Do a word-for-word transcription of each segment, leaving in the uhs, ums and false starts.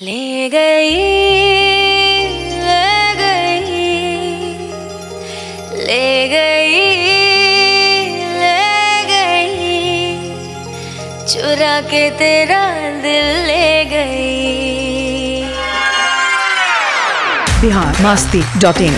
ले गई ले गई ले गई ले गई चुरा के तेरा दिल ले गई। बिहार मस्ती डॉट इन।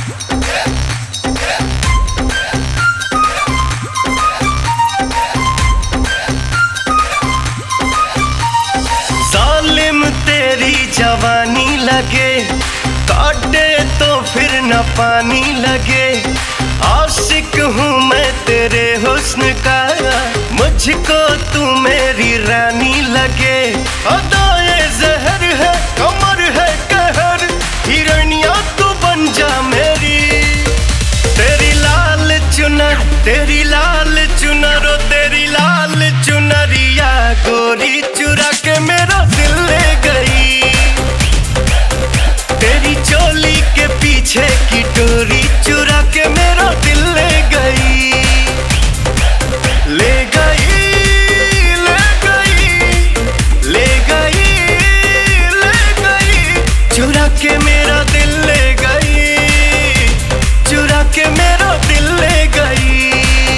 जवानी लगे काटे तो फिर न पानी लगे। आशिक हूँ मैं तेरे हुस्न का, मुझको तू मेरी रानी लगे। अदाए जहर है कमर है कहर, हिरनिया तू बन जा मेरी। तेरी लाल चुनर तेरी लाल चुनर ओ तेरी लाल चुनरिया गोरी चुरा के मेरा दिल ले गई। तेरी चोली के पीछे की डोरी चुरा के मेरा दिल ले गई। ले गई ले गई ले गई ले गई चुरा के मेरा दिल ले गई। चुरा के मेरा दिल ले गई।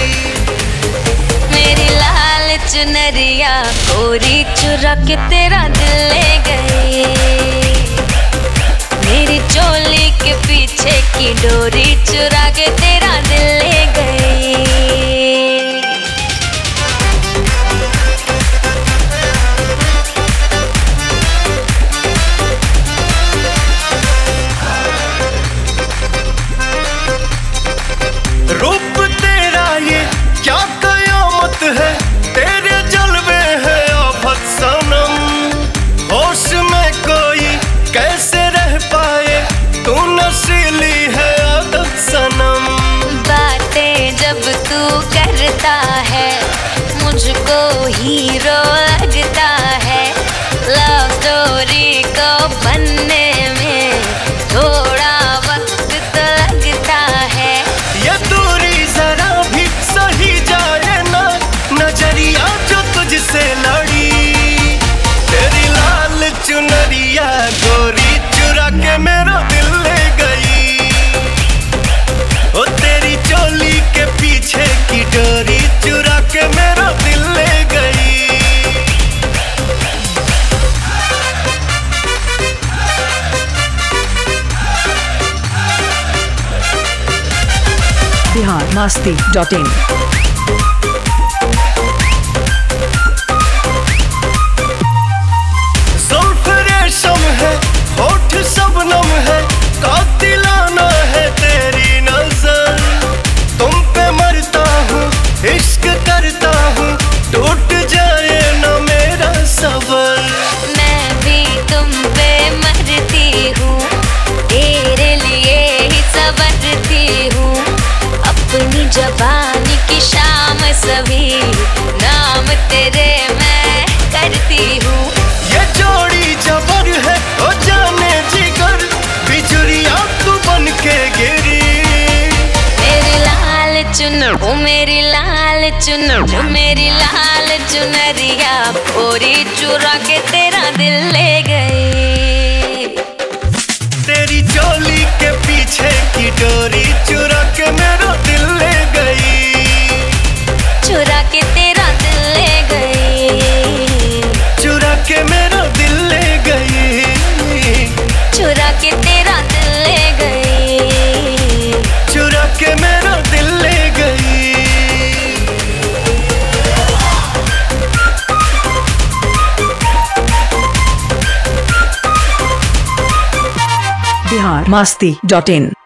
मेरी लाल चुनरिया गोरी चुरा के तेरा दिल ले गई। मेरी चोली के पीछे की डोरी चुरा के तेरा दिल ले गई। रूप तेरा ये क्या कयामत है, तेरे जलवे है आफत सनम। होश में कोई कैसे रह पाए, तू नशीली है आदत सनम। बातें जब तू करता है मुझको हीरो लगता है। लव स्टोरी को बनने में थोड़ा वक्त तो लगता है। ये दूरी जरा भी सही जाए ना, नजरिया जो तुझसे लड़ी। तेरी लाल चुनरिया गोरी चुरा के मेरा दिल ले गई। ओ तेरी चोली के पीछे की डोरी चुरा के मेरा दिल ले गई। बिहार मस्ती डॉट इन। है होठ शबनम है, कातिलाना है तेरी नजर। तुम पे मरता हूँ इश्क करता हूँ, टूट जाए न मेरा सबर। मैं भी तुम पे मरती हूँ, तेरे लिए ही संवरती हूँ। अपनी जबानी की शाम सभी नाम तेरे मैं करती हूँ। ये जोड़ी जबर है ओ जाने जिगर, बिजुरिया तू बन के गिरी। मेरी लाल चुनर ओ मेरी लाल चुनर ओ मेरी लाल चुनरिया गोरी चुरा के तेरा दिल ले गई। तेरी चोली के पीछे की डोरी चुरा के मेरा दिल ले गई। चुरा के तेरा दिल ले गई। चुरा के मेरा दिल ले गई। चुरा के तेरा दिल ले गई। चुरा के मेरा दिल ले गई। बिहार मस्ती डॉट इन।